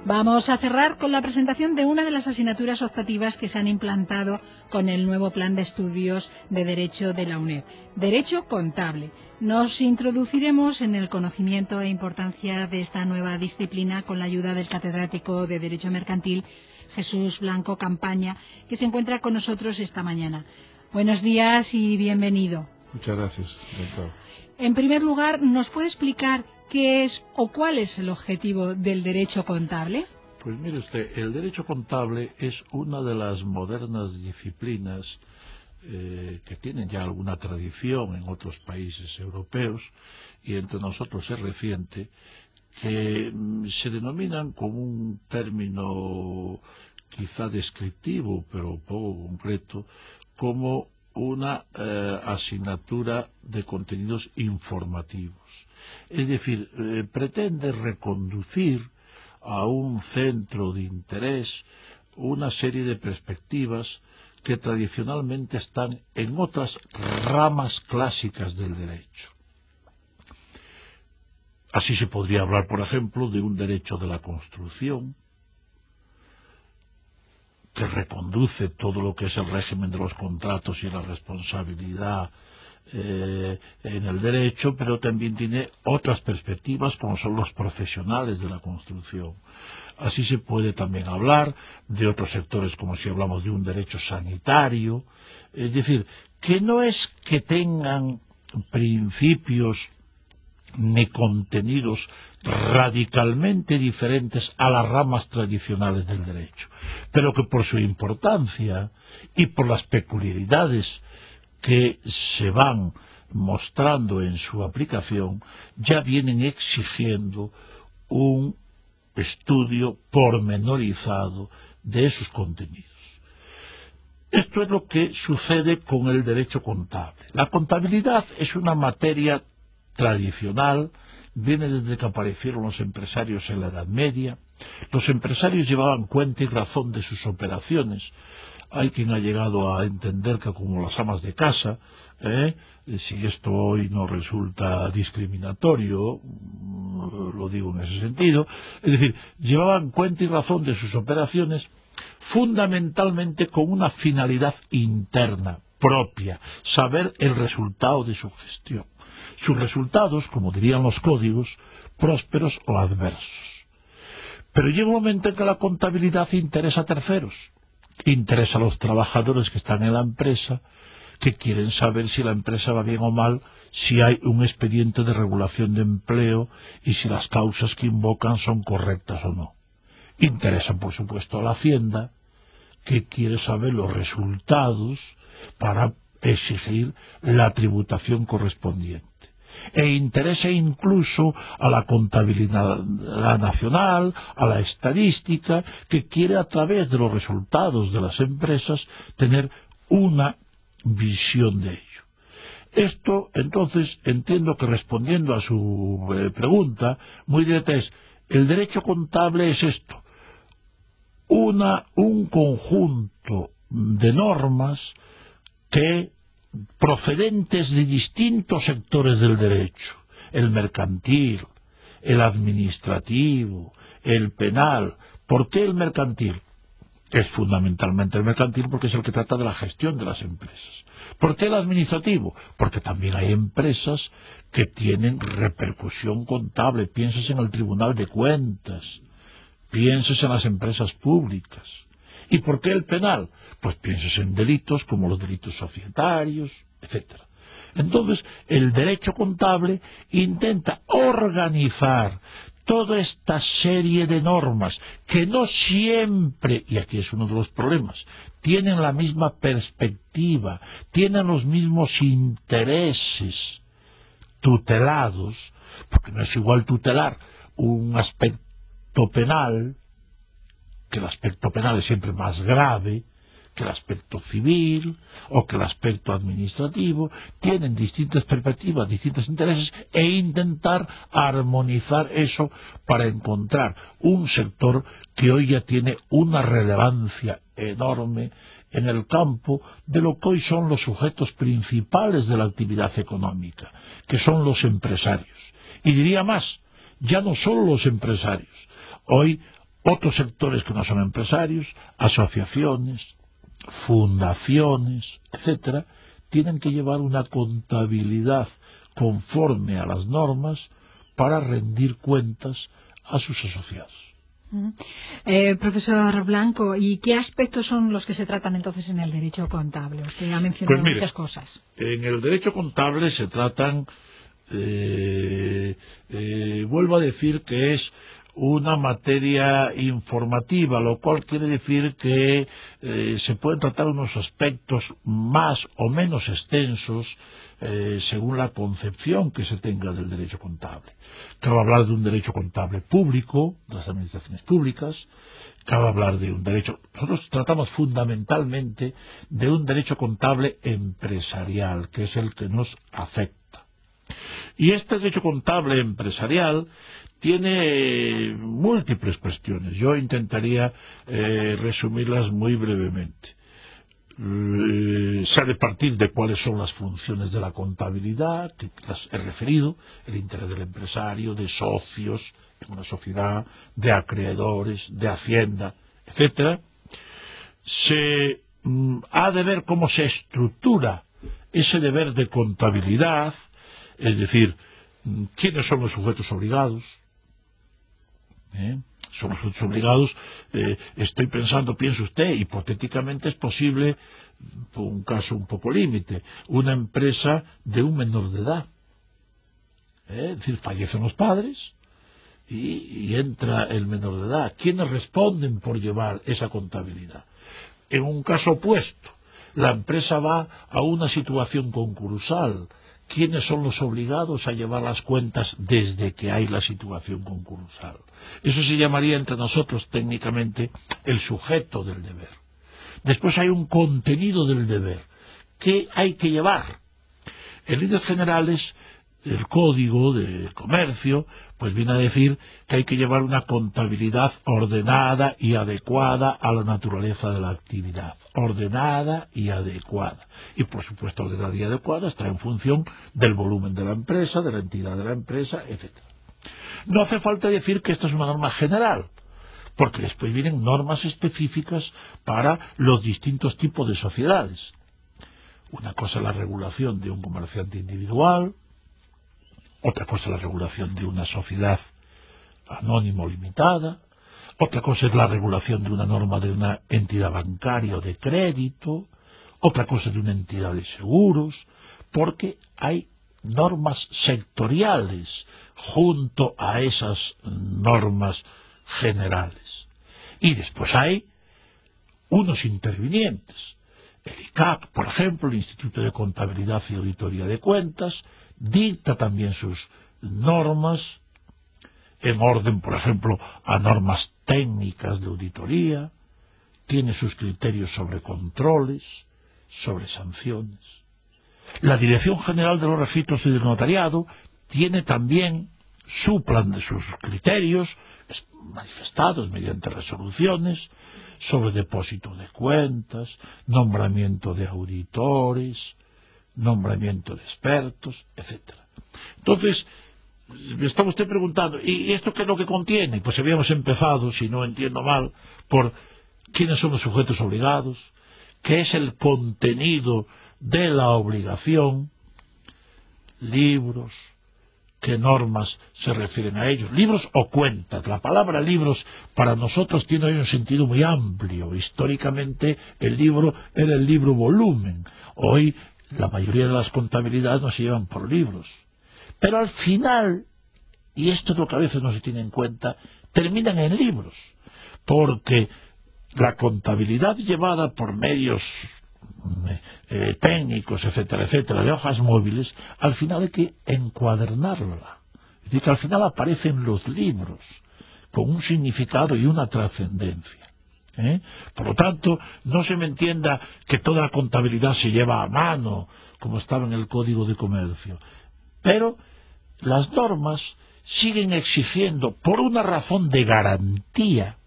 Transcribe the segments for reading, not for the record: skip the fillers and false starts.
Vamos a cerrar con la presentación de una de las asignaturas optativas que se han implantado con el nuevo plan de estudios de Derecho de la UNED, Derecho Contable. Nos introduciremos en el conocimiento e importancia de esta nueva disciplina con la ayuda del catedrático de Derecho Mercantil, Jesús Blanco Campaña, que se encuentra con nosotros esta mañana. Buenos días y bienvenido. Muchas gracias, doctor. En primer lugar, ¿nos puede explicar qué es o cuál es el objetivo del derecho contable? Pues mire usted, el derecho contable es una de las modernas disciplinas que tienen ya alguna tradición en otros países europeos y entre nosotros es reciente, que se denominan como un término quizá descriptivo, pero poco concreto, como una asignatura de contenidos informativos. Es decir, pretende reconducir a un centro de interés una serie de perspectivas que tradicionalmente están en otras ramas clásicas del derecho. Así se podría hablar, por ejemplo, de un derecho de la construcción, que reconduce todo lo que es el régimen de los contratos y la responsabilidad en el derecho, pero también tiene otras perspectivas como son los profesionales de la construcción. Así se puede también hablar de otros sectores como si hablamos de un derecho sanitario, es decir, que no es que tengan principios ni contenidos radicalmente diferentes a las ramas tradicionales del derecho, pero que por su importancia y por las peculiaridades que se van mostrando en su aplicación, ya vienen exigiendo un estudio pormenorizado de esos contenidos. Esto es lo que sucede con el derecho contable. La contabilidad es una materia tradicional, viene desde que aparecieron los empresarios en la Edad Media. Los empresarios llevaban cuenta y razón de sus operaciones. Hay quien ha llegado a entender que como las amas de casa, si esto hoy no resulta discriminatorio, lo digo en ese sentido, es decir, llevaban cuenta y razón de sus operaciones fundamentalmente con una finalidad interna, propia, saber el resultado de su gestión. Sus resultados, como dirían los códigos, prósperos o adversos. Pero llega un momento en que la contabilidad interesa a terceros, interesa a los trabajadores que están en la empresa, que quieren saber si la empresa va bien o mal, si hay un expediente de regulación de empleo y si las causas que invocan son correctas o no. Interesa, por supuesto, a la Hacienda, que quiere saber los resultados para exigir la tributación correspondiente. E interesa incluso a la contabilidad nacional, a la estadística, que quiere a través de los resultados de las empresas tener una visión de ello. Esto, entonces, entiendo que respondiendo a su pregunta, muy directa es, el derecho contable es esto, un conjunto de normas que procedentes de distintos sectores del derecho, el mercantil, el administrativo, el penal. ¿Por qué el mercantil? Es fundamentalmente el mercantil porque es el que trata de la gestión de las empresas. ¿Por qué el administrativo? Porque también hay empresas que tienen repercusión contable. Pienses en el Tribunal de Cuentas, pienses en las empresas públicas. ¿Y por qué el penal? Pues pienses en delitos como los delitos societarios, etcétera. Entonces, el derecho contable intenta organizar toda esta serie de normas que no siempre, y aquí es uno de los problemas, tienen la misma perspectiva, tienen los mismos intereses tutelados, porque no es igual tutelar un aspecto penal, que el aspecto penal es siempre más grave que el aspecto civil o que el aspecto administrativo, tienen distintas perspectivas, distintos intereses, e intentar armonizar eso para encontrar un sector que hoy ya tiene una relevancia enorme en el campo de lo que hoy son los sujetos principales de la actividad económica, que son los empresarios. Y diría más, ya no solo los empresarios, hoy otros sectores que no son empresarios, asociaciones, fundaciones, etcétera, tienen que llevar una contabilidad conforme a las normas para rendir cuentas a sus asociados. Profesor Blanco, ¿y qué aspectos son los que se tratan entonces en el derecho contable? Usted ha mencionado muchas cosas. En el derecho contable se tratan, vuelvo a decir que es una materia informativa, lo cual quiere decir que se pueden tratar unos aspectos más o menos extensos según la concepción que se tenga del derecho contable. Cabe hablar de un derecho contable público, de las administraciones públicas, cabe hablar de un derecho... Nosotros tratamos fundamentalmente de un derecho contable empresarial, que es el que nos afecta. Y este derecho contable empresarial tiene múltiples cuestiones. Yo intentaría resumirlas muy brevemente. Se ha de partir de cuáles son las funciones de la contabilidad, que las he referido, el interés del empresario, de socios en una sociedad, de acreedores, de hacienda, etcétera. Se ha de ver cómo se estructura ese deber de contabilidad, es decir, quiénes son los sujetos obligados. Son los sujetos obligados. Estoy pensando, piense usted, hipotéticamente es posible, por un caso un poco límite, una empresa de un menor de edad. Es decir, fallecen los padres y entra el menor de edad. ¿Quiénes responden por llevar esa contabilidad? En un caso opuesto, la empresa va a una situación concursal. ¿Quiénes son los obligados a llevar las cuentas desde que hay la situación concursal? Eso se llamaría entre nosotros técnicamente el sujeto del deber. Después hay un contenido del deber. ¿Qué hay que llevar? En líneas generales, el Código de Comercio pues viene a decir que hay que llevar una contabilidad ordenada y adecuada a la naturaleza de la actividad. Ordenada y adecuada. Y por supuesto ordenada y adecuada está en función del volumen de la empresa, de la entidad de la empresa, etc. No hace falta decir que esta es una norma general, porque después vienen normas específicas para los distintos tipos de sociedades. Una cosa es la regulación de un comerciante individual, otra cosa es la regulación de una sociedad anónimo limitada, otra cosa es la regulación de una norma de una entidad bancaria o de crédito, otra cosa es de una entidad de seguros, porque hay normas sectoriales junto a esas normas generales. Y después hay unos intervinientes. El ICAC, por ejemplo, el Instituto de Contabilidad y Auditoría de Cuentas, dicta también sus normas en orden, por ejemplo, a normas técnicas de auditoría, tiene sus criterios sobre controles, sobre sanciones. La Dirección General de los Registros y del Notariado tiene también su plan de sus criterios manifestados mediante resoluciones sobre depósito de cuentas, nombramiento de auditores, nombramiento de expertos, etcétera. Entonces, me estaba usted preguntando, ¿y esto qué es lo que contiene? Pues habíamos empezado, si no entiendo mal, por quiénes son los sujetos obligados, qué es el contenido de la obligación, libros, qué normas se refieren a ellos, libros o cuentas. La palabra libros para nosotros tiene hoy un sentido muy amplio. Históricamente el libro era el libro volumen. Hoy la mayoría de las contabilidades no se llevan por libros. Pero al final, y esto es lo que a veces no se tiene en cuenta, terminan en libros. Porque la contabilidad llevada por medios técnicos, etcétera, etcétera, de hojas móviles, al final hay que encuadernarla. Es decir, que al final aparecen los libros con un significado y una trascendencia. Por lo tanto, no se me entienda que toda la contabilidad se lleva a mano, como estaba en el Código de Comercio. Pero las normas siguen exigiendo, por una razón de garantía,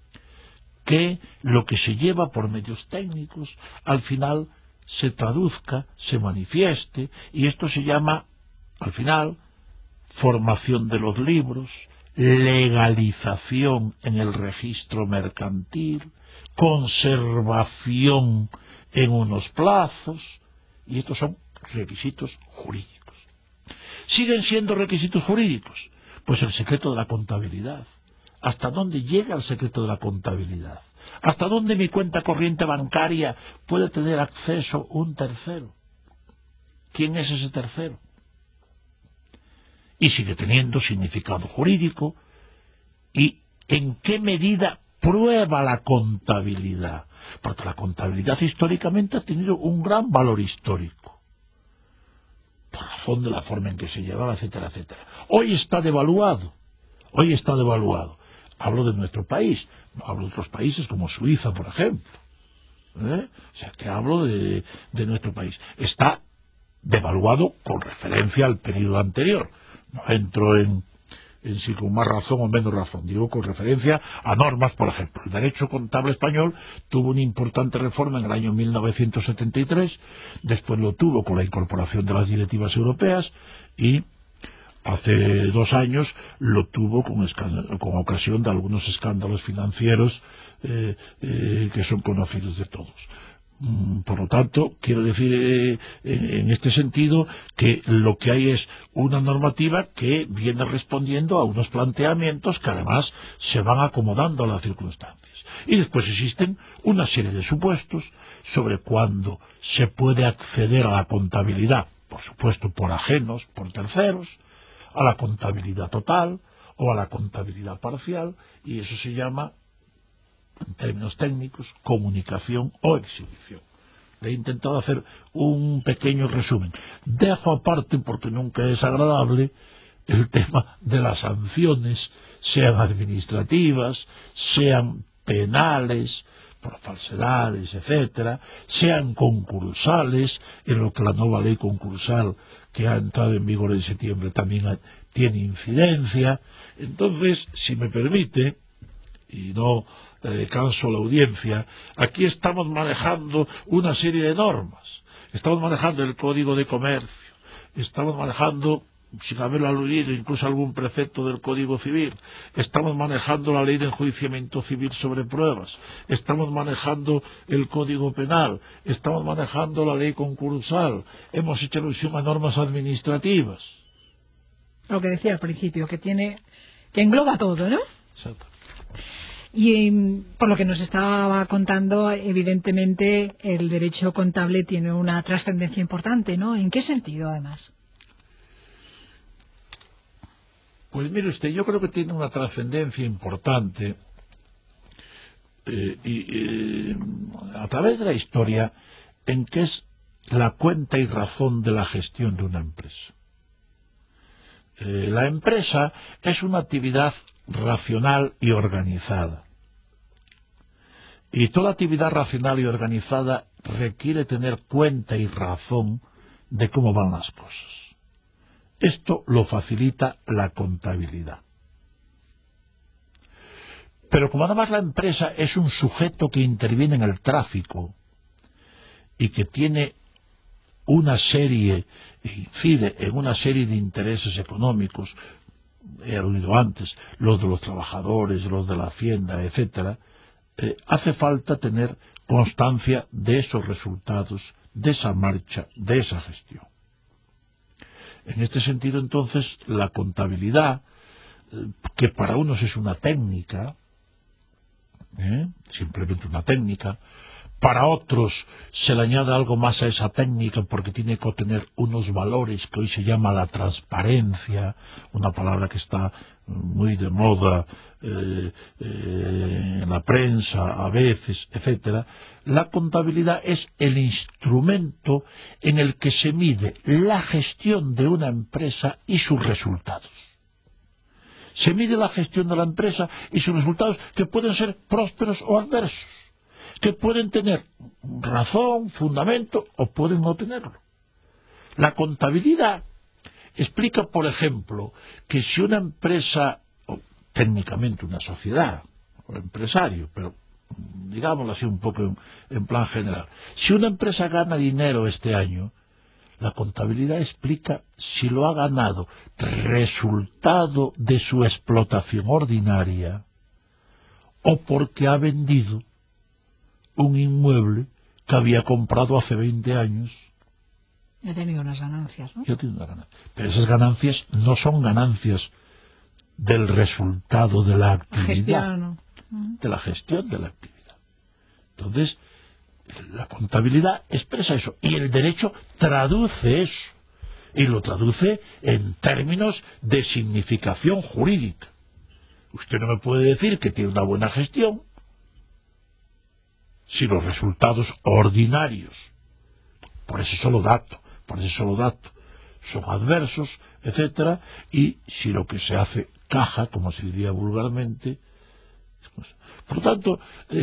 que lo que se lleva por medios técnicos al final se traduzca, se manifieste, y esto se llama, al final, formación de los libros, legalización en el registro mercantil, conservación en unos plazos, y estos son requisitos jurídicos. ¿Siguen siendo requisitos jurídicos? Pues el secreto de la contabilidad. ¿Hasta dónde llega el secreto de la contabilidad? ¿Hasta dónde mi cuenta corriente bancaria puede tener acceso un tercero? ¿Quién es ese tercero? Y sigue teniendo significado jurídico. ¿Y en qué medida prueba la contabilidad? Porque la contabilidad históricamente ha tenido un gran valor histórico, por razón de la forma en que se llevaba, etcétera, etcétera. Hoy está devaluado. Hablo de nuestro país, no hablo de otros países como Suiza, por ejemplo. O sea, que hablo de nuestro país. Está devaluado con referencia al periodo anterior. No entro en si con más razón o menos razón, digo con referencia a normas. Por ejemplo, el derecho contable español tuvo una importante reforma en el año 1973, después lo tuvo con la incorporación de las directivas europeas, y hace 2 años lo tuvo con ocasión de algunos escándalos financieros que son conocidos de todos. Por lo tanto, quiero decir en este sentido que lo que hay es una normativa que viene respondiendo a unos planteamientos que además se van acomodando a las circunstancias. Y después existen una serie de supuestos sobre cuándo se puede acceder a la contabilidad, por supuesto por ajenos, por terceros, a la contabilidad total o a la contabilidad parcial, y eso se llama, en términos técnicos, comunicación o exhibición. Le he intentado hacer un pequeño resumen. Dejo aparte, porque nunca es agradable, el tema de las sanciones, sean administrativas, sean penales, por falsedades, etcétera, sean concursales, en lo que la nueva ley concursal que ha entrado en vigor en septiembre también tiene incidencia. Entonces, si me permite, y no canso la audiencia, aquí estamos manejando una serie de normas. Estamos manejando el Código de Comercio, estamos manejando, sin haberlo aludido, incluso algún precepto del Código Civil, estamos manejando la Ley de Enjuiciamiento Civil sobre pruebas, estamos manejando el Código Penal, estamos manejando la Ley Concursal, hemos hecho alusión a normas administrativas. Lo que decía al principio, que engloba todo, ¿no? Exacto. Y por lo que nos estaba contando, evidentemente el derecho contable tiene una trascendencia importante, ¿no? ¿En qué sentido, además? Pues mire usted, yo creo que tiene una trascendencia importante a través de la historia, en que es la cuenta y razón de la gestión de una empresa. La empresa es una actividad racional y organizada. Y toda actividad racional y organizada requiere tener cuenta y razón de cómo van las cosas. Esto lo facilita la contabilidad. Pero como además la empresa es un sujeto que interviene en el tráfico y que tiene una serie, incide en una serie de intereses económicos, he aludido antes, los de los trabajadores, los de la hacienda, etcétera, hace falta tener constancia de esos resultados, de esa marcha, de esa gestión. En este sentido, entonces, la contabilidad, que para unos es una técnica, simplemente una técnica, para otros se le añade algo más a esa técnica porque tiene que obtener unos valores que hoy se llama la transparencia, una palabra que está muy de moda en la prensa a veces, etcétera. La contabilidad es el instrumento en el que se mide la gestión de una empresa y sus resultados. Se mide la gestión de la empresa y sus resultados, que pueden ser prósperos o adversos, que pueden tener razón, fundamento, o pueden no tenerlo. La contabilidad explica, por ejemplo, que si una empresa, o técnicamente una sociedad, o empresario, pero digámoslo así un poco en plan general, si una empresa gana dinero este año, La contabilidad explica si lo ha ganado resultado de su explotación ordinaria o porque ha vendido un inmueble que había comprado hace 20 años. Ya ha tenido unas ganancias, ¿no? Ya tiene una ganancia. Pero esas ganancias no son ganancias del resultado de la actividad, de la gestión de la actividad. Entonces, la contabilidad expresa eso y el derecho traduce eso y lo traduce en términos de significación jurídica. Usted no me puede decir que tiene una buena gestión si los resultados ordinarios, por ese solo dato, son adversos, etcétera, y si lo que se hace caja, como se diría vulgarmente. Por lo tanto,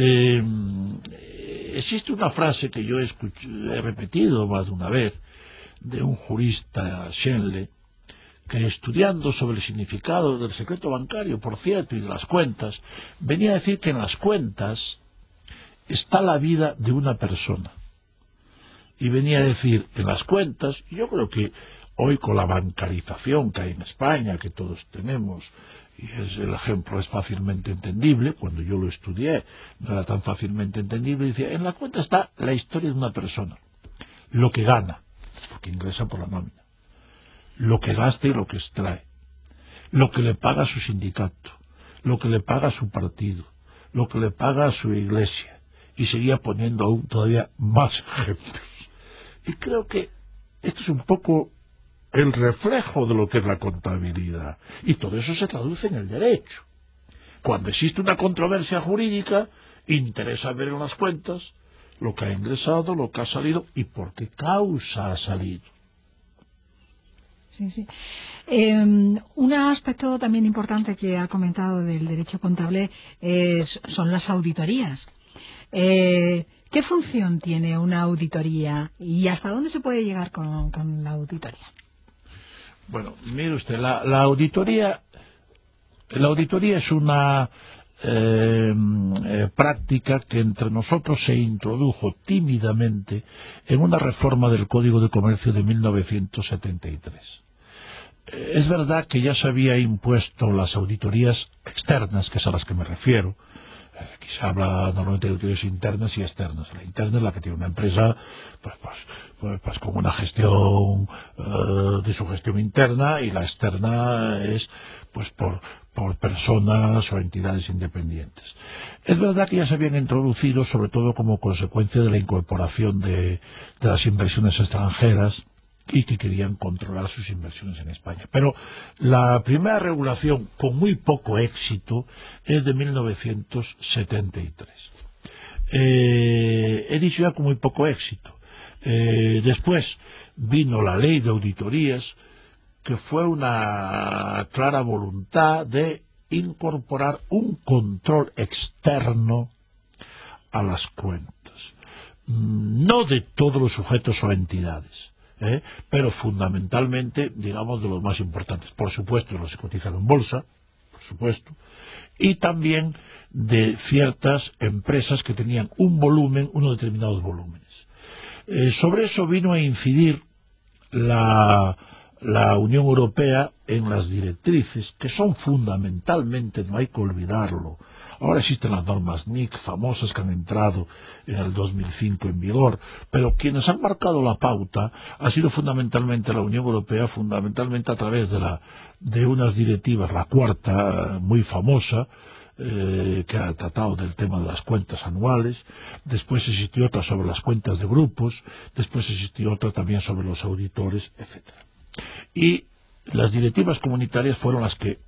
existe una frase que yo he repetido más de una vez, de un jurista, Schenle, que estudiando sobre el significado del secreto bancario, por cierto, y de las cuentas, venía a decir que en las cuentas está la vida de una persona. Y venía a decir, en las cuentas, y yo creo que hoy con la bancarización que hay en España, que todos tenemos, y el ejemplo es fácilmente entendible, cuando yo lo estudié no era tan fácilmente entendible, decía, en la cuenta está la historia de una persona, lo que gana, porque ingresa por la nómina, lo que gasta y lo que extrae, lo que le paga a su sindicato, lo que le paga a su partido, lo que le paga a su iglesia, y seguía poniendo aún todavía más ejemplos. Y creo que esto es un poco el reflejo de lo que es la contabilidad. Y todo eso se traduce en el derecho. Cuando existe una controversia jurídica, interesa ver en las cuentas lo que ha ingresado, lo que ha salido y por qué causa ha salido. Sí, sí. Un aspecto también importante que ha comentado del derecho contable son las auditorías. ¿Qué función tiene una auditoría y hasta dónde se puede llegar con la auditoría? Bueno, mire usted, la auditoría es una práctica que entre nosotros se introdujo tímidamente en una reforma del Código de Comercio de 1973. Es verdad que ya se había impuesto las auditorías externas, que es a las que me refiero. Aquí se habla normalmente de auditorías internas y externas. La interna es la que tiene una empresa pues con una gestión de su gestión interna, y la externa es pues por personas o entidades independientes. Es verdad que ya se habían introducido, sobre todo como consecuencia de la incorporación de las inversiones extranjeras, y que querían controlar sus inversiones en España. Pero la primera regulación, con muy poco éxito, es de 1973. He dicho ya con muy poco éxito. Después vino la ley de auditorías, que fue una clara voluntad de incorporar un control externo a las cuentas. No de todos los sujetos o entidades, pero fundamentalmente, digamos, de los más importantes. Por supuesto, los que cotizan en bolsa, por supuesto, y también de ciertas empresas que tenían unos determinados volúmenes. Sobre eso vino a incidir la Unión Europea en las directrices, que son fundamentalmente, no hay que olvidarlo. Ahora existen las normas NIC famosas que han entrado en el 2005 en vigor, pero quienes han marcado la pauta ha sido fundamentalmente la Unión Europea, fundamentalmente a través de unas directivas, la cuarta, muy famosa, que ha tratado del tema de las cuentas anuales. Después existió otra sobre las cuentas de grupos, después existió otra también sobre los auditores, etcétera. Y las directivas comunitarias fueron las que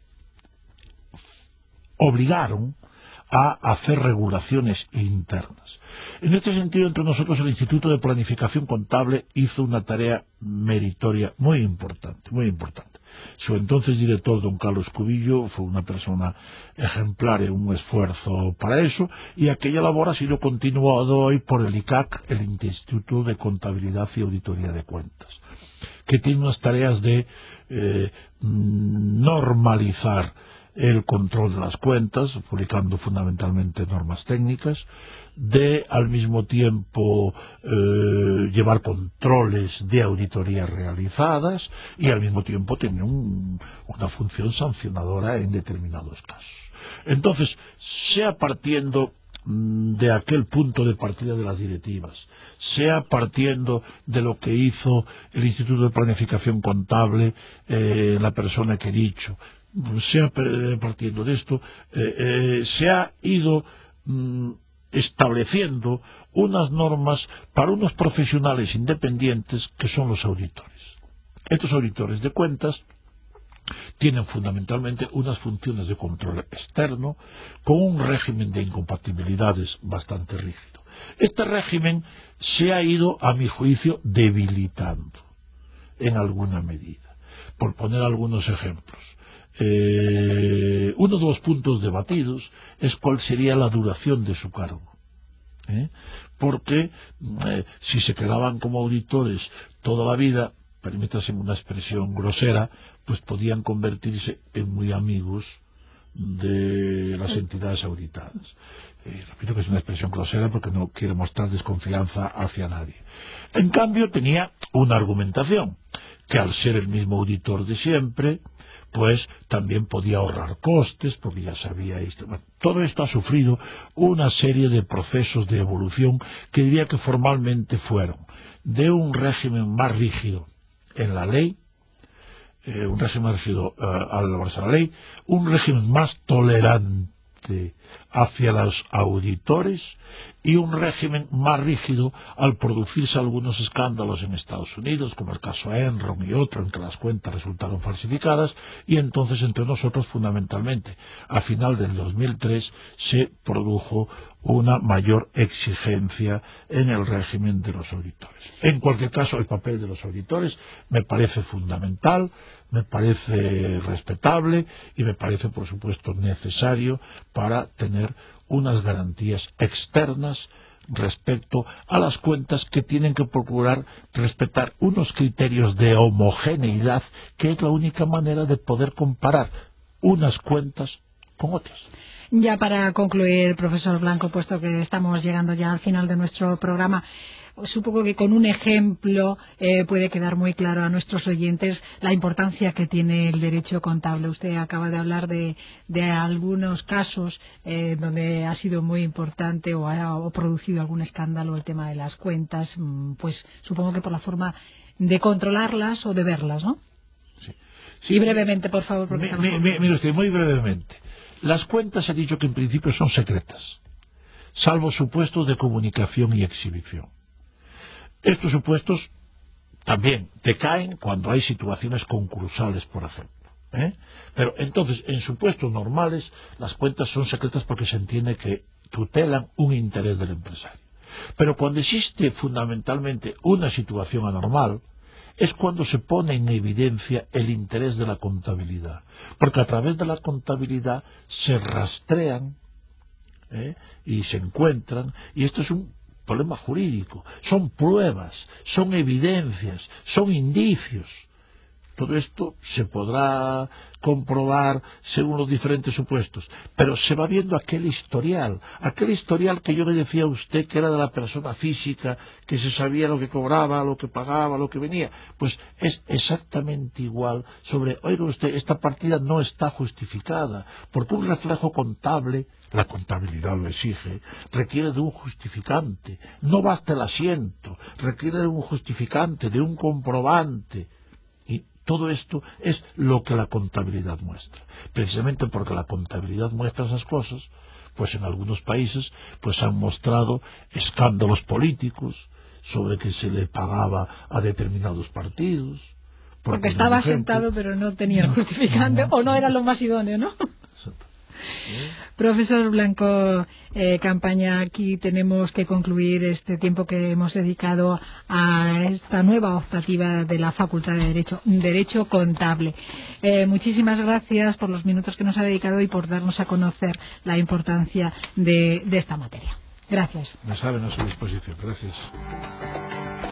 obligaron a hacer regulaciones internas. En este sentido, entre nosotros, el Instituto de Planificación Contable hizo una tarea meritoria muy importante, muy importante. Su entonces director, don Carlos Cubillo, fue una persona ejemplar en un esfuerzo para eso, y aquella labor ha sido continuada hoy por el ICAC, el Instituto de Contabilidad y Auditoría de Cuentas, que tiene unas tareas de normalizar el control de las cuentas, publicando fundamentalmente normas técnicas, de al mismo tiempo llevar controles de auditorías realizadas y al mismo tiempo tenía una función sancionadora en determinados casos. Entonces, sea partiendo de aquel punto de partida de las directivas, sea partiendo de lo que hizo el Instituto de Planificación Contable, la persona que he dicho, sea partiendo de esto, se ha ido estableciendo unas normas para unos profesionales independientes que son los auditores. Estos auditores de cuentas tienen fundamentalmente unas funciones de control externo con un régimen de incompatibilidades bastante rígido. Este régimen se ha ido, a mi juicio, debilitando en alguna medida. Por poner algunos ejemplos, uno de los puntos debatidos es cuál sería la duración de su cargo. Porque si se quedaban como auditores toda la vida, permítaseme una expresión grosera, pues podían convertirse en muy amigos de las entidades auditadas. Repito que es una expresión grosera porque no quiero mostrar desconfianza hacia nadie. En cambio tenía una argumentación, que al ser el mismo auditor de siempre, pues también podía ahorrar costes, porque ya sabía esto. Bueno, todo esto ha sufrido una serie de procesos de evolución que diría que formalmente fueron de un régimen más rígido en la ley, un régimen rígido al elaborarse la ley, un régimen más tolerante hacia los auditores y un régimen más rígido al producirse algunos escándalos en Estados Unidos, como el caso Enron y otro, en que las cuentas resultaron falsificadas, y entonces entre nosotros fundamentalmente a final del 2003 se produjo una mayor exigencia en el régimen de los auditores. En cualquier caso, el papel de los auditores me parece fundamental, me parece respetable y me parece, por supuesto, necesario para tener unas garantías externas respecto a las cuentas que tienen que procurar respetar unos criterios de homogeneidad, que es la única manera de poder comparar unas cuentas con otras. Ya para concluir, profesor Blanco, puesto que estamos llegando ya al final de nuestro programa, supongo que con un ejemplo puede quedar muy claro a nuestros oyentes la importancia que tiene el derecho contable. Usted acaba de hablar de algunos casos donde ha sido muy importante o ha producido algún escándalo el tema de las cuentas, pues supongo que por la forma de controlarlas o de verlas, ¿no? Sí. Sí, y brevemente, por favor. Porque mire usted, muy brevemente. Las cuentas he dicho que en principio son secretas, salvo supuestos de comunicación y exhibición. Estos supuestos también decaen cuando hay situaciones concursales, por ejemplo. Pero entonces, en supuestos normales, las cuentas son secretas porque se entiende que tutelan un interés del empresario. Pero cuando existe fundamentalmente una situación anormal, es cuando se pone en evidencia el interés de la contabilidad. Porque a través de la contabilidad se rastrean y se encuentran, y esto es un problema jurídico, son pruebas, son evidencias, son indicios. Todo esto se podrá comprobar según los diferentes supuestos, pero se va viendo aquel historial que yo le decía a usted que era de la persona física, que se sabía lo que cobraba, lo que pagaba, lo que venía. Pues es exactamente igual sobre, oiga usted, esta partida no está justificada, porque un reflejo contable, la contabilidad lo exige, requiere de un justificante. No basta el asiento, requiere de un justificante, de un comprobante. Y todo esto es lo que la contabilidad muestra. Precisamente porque la contabilidad muestra esas cosas, pues en algunos países pues han mostrado escándalos políticos sobre que se le pagaba a determinados partidos. Porque estaba sentado pero no tenía el justificante o no era lo más idóneo, ¿no? Profesor Blanco Campaña, aquí tenemos que concluir este tiempo que hemos dedicado a esta nueva optativa de la Facultad de Derecho Contable. Muchísimas gracias por los minutos que nos ha dedicado y por darnos a conocer la importancia de esta materia. Gracias. Me saben a su disposición. Gracias.